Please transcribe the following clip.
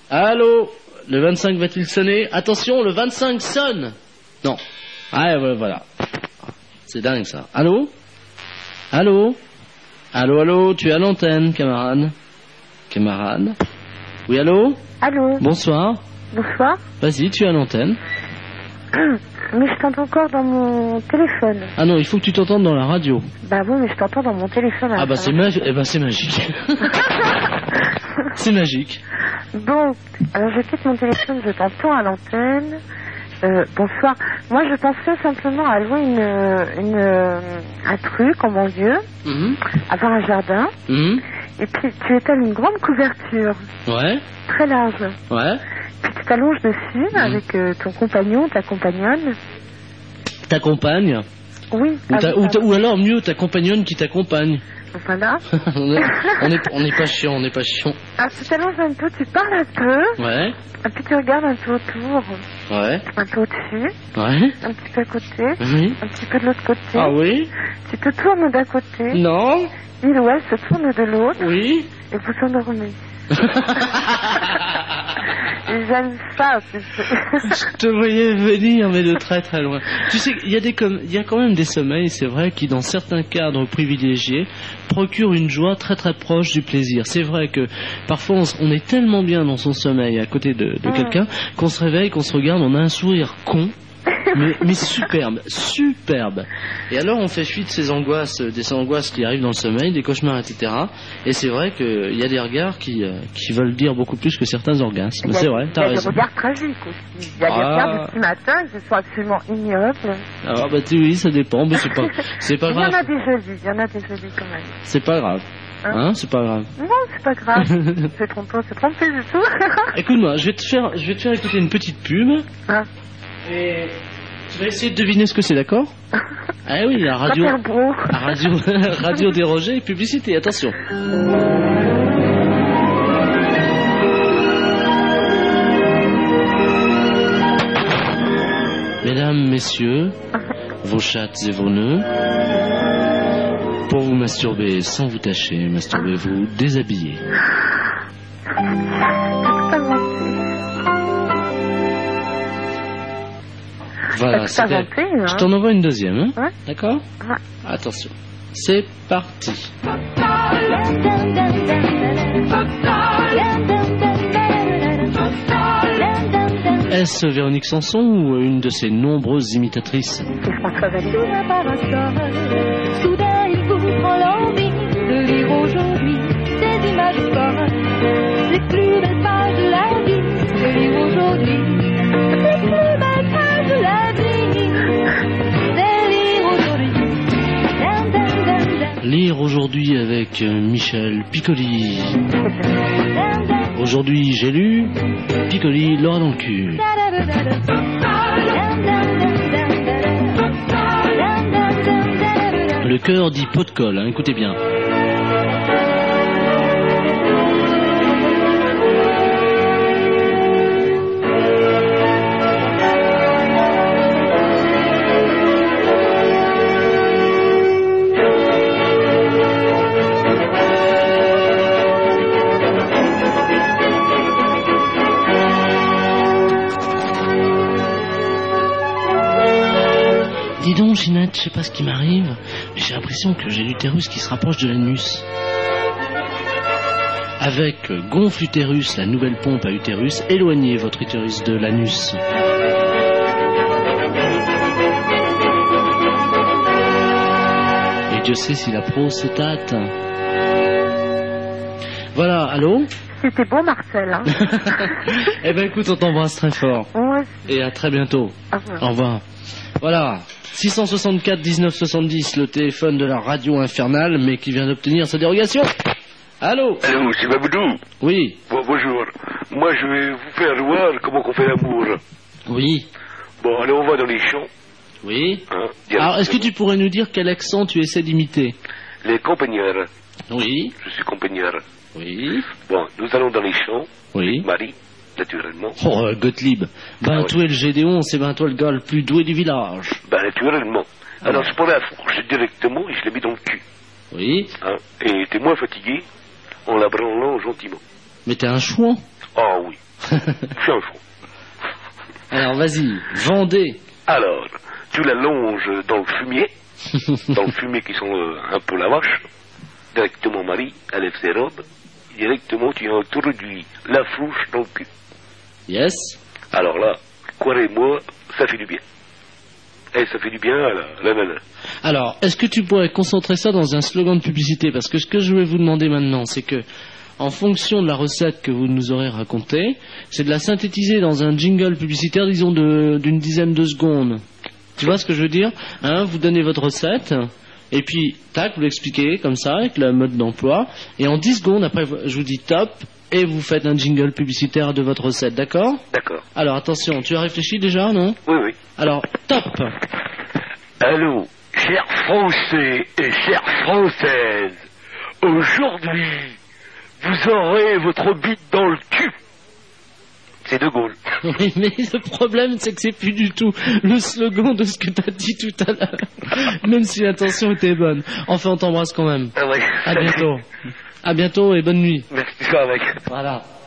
Allô? Le 25 va-t-il sonner? Attention, le 25 sonne! Non. Ah, voilà. C'est dingue, ça. Allô? Allô? Allô, tu es à l'antenne, camarade? Camarade? Oui, allô? Allô? Bonsoir. Bonsoir. Vas-y, tu es à l'antenne. Mais je t'entends encore dans mon téléphone. Ah non, il faut que tu t'entendes dans la radio. Bah bon, mais je t'entends dans mon téléphone. Ah bah c'est magique. C'est magique. Bon, alors je quitte mon téléphone, je t'entends à l'antenne. Bonsoir. Moi, je pensais simplement à louer un truc en banlieue, avoir un jardin, et puis tu étales une grande couverture. Ouais. Très large. Ouais. Puis tu t'allonges dessus avec ton compagnon, ta compagnonne. Ta compagne? Oui. Ou alors mieux, ta compagnonne qui t'accompagne. Voilà. on n'est pas chiant, Alors tu t'allonges un peu, tu parles un peu. Ouais. Et puis tu regardes un peu autour. Ouais. Un peu au-dessus. Ouais. Un petit peu à côté. Oui. Un petit peu de l'autre côté. Ah oui. Tu te tournes d'un côté. Non. Il ou elle se tourne de l'autre. Oui. Et vous s'endormez. J'aime ça. Je te voyais venir, mais de très très loin. Tu sais, il y a quand même des sommeils, c'est vrai, qui dans certains cadres privilégiés procurent une joie très très proche du plaisir. C'est vrai que parfois on est tellement bien dans son sommeil à côté de quelqu'un qu'on se réveille, qu'on se regarde, on a un sourire con. Mais superbe. Et alors on fait fuite des angoisses qui arrivent dans le sommeil, des cauchemars, etc. Et c'est vrai qu'il y a des regards qui veulent dire beaucoup plus que certains orgasmes. C'est vrai, t'as raison. Il y a des regards tragiques aussi. Il y a des regards du petit matin qui sont absolument ignobles. Alors oui, ça dépend, mais c'est pas grave. Il y en a des jolis quand même. C'est pas grave. Hein, c'est pas grave. Non, c'est pas grave. C'est trompé du tout. Écoute-moi, je vais te faire écouter une petite pub. Et tu vas essayer de deviner ce que c'est, d'accord? Ah oui, la radio. Radio dérogée, publicité, attention. Mesdames, messieurs, vos chattes et vos nœuds, pour vous masturber sans vous tacher, masturbez-vous déshabillé. Voilà, c'était... Je t'en envoie une deuxième, hein? Ouais. D'accord? Ouais. Attention. C'est parti. Est-ce Véronique Sanson ou une de ses nombreuses imitatrices? C'est François Vallée. Soudain, il vous prend l'envie de lire aujourd'hui ces images folles, les plus belles pages de la vie, de lire aujourd'hui les plus belles pages de la vie, de lire aujourd'hui. Lire aujourd'hui avec Michel Piccoli. Aujourd'hui, j'ai lu Piccoli, l'aura dans le cul. Le cœur dit pot de colle, hein, écoutez bien. Dis donc, Ginette, je sais pas ce qui m'arrive, mais j'ai l'impression que j'ai l'utérus qui se rapproche de l'anus. Avec Gonfle Utérus, la nouvelle pompe à utérus, éloignez votre utérus de l'anus. Et Dieu sait si la prostate. Voilà, allô? C'était beau, Marcel. Hein. Eh ben écoute, on t'embrasse très fort. Ouais. Et à très bientôt. Au revoir. Voilà. 664 19 70, le téléphone de la radio infernale, mais qui vient d'obtenir sa dérogation. Allô? Allô, c'est Babadou? Oui. Bon, bonjour. Moi, je vais vous faire voir comment on fait l'amour. Oui. Bon, alors on va dans les champs. Oui. Hein, alors, est-ce que tu pourrais nous dire quel accent tu essaies d'imiter? Les campagnards. Oui. Je suis campagnard. Oui. Bon, nous allons dans les champs. Oui. Marie, naturellement. Oh, Gottlieb. Ben, toi, le Gédéon, c'est ben toi le gars le plus doué du village. Ben, naturellement. Alors, je prends la fourche directement et je la mets dans le cul. Oui. Hein, et t'es moins fatigué en la branlant gentiment. Mais t'es un chouan. Ah oui. Chanson. Alors vas-y, vendez. Alors, tu la longes dans le fumier, dans le fumier qui sent un peu la vache. Directement, Marie, elle lève ses robes. Directement, tu introduis la flouche dans le cul. Yes. Alors là, croyez-moi, ça fait du bien. Et ça fait du bien à la nana. Alors, est-ce que tu pourrais concentrer ça dans un slogan de publicité? Parce que ce que je vais vous demander maintenant, c'est que, en fonction de la recette que vous nous aurez racontée, c'est de la synthétiser dans un jingle publicitaire, disons, d'une dizaine de secondes. Tu vois ce que je veux dire? Vous donnez votre recette, et puis, tac, vous l'expliquez, comme ça, avec le mode d'emploi, et en 10 secondes, après, je vous dis top, et vous faites un jingle publicitaire de votre recette, d'accord? D'accord. Alors, attention, tu as réfléchi déjà, non? Oui, oui. Alors, top. Allô, chers Français et chères Françaises, aujourd'hui, vous aurez votre bite dans le cul. C'est De Gaulle. Oui, mais le problème, c'est que c'est plus du tout le slogan de ce que tu as dit tout à l'heure, même si l'intention était bonne. Enfin, on t'embrasse quand même. Ah ouais. À bientôt. À bientôt et bonne nuit. Merci, ça avec. Voilà.